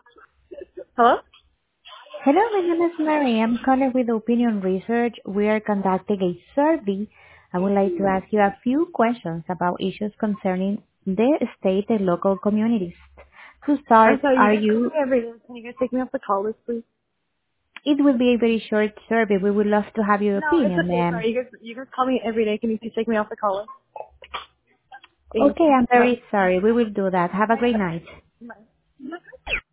Hello? Hello, my name is Mary. I'm calling with Opinion Research. We are conducting a survey. I would like to ask you a few questions about issues concerning the state and local communities. To I'm start, sorry, you are guys call me you... every day. Can you guys take me off the call list, please? It will be a very short survey. We would love to have your No, it's opinion, okay. ma'am. Sorry, you guys call me every day. Can you please take me off the call list? Thank Okay, you. I'm Bye. very sorry. We will do that. Have a Bye. great night. Bye.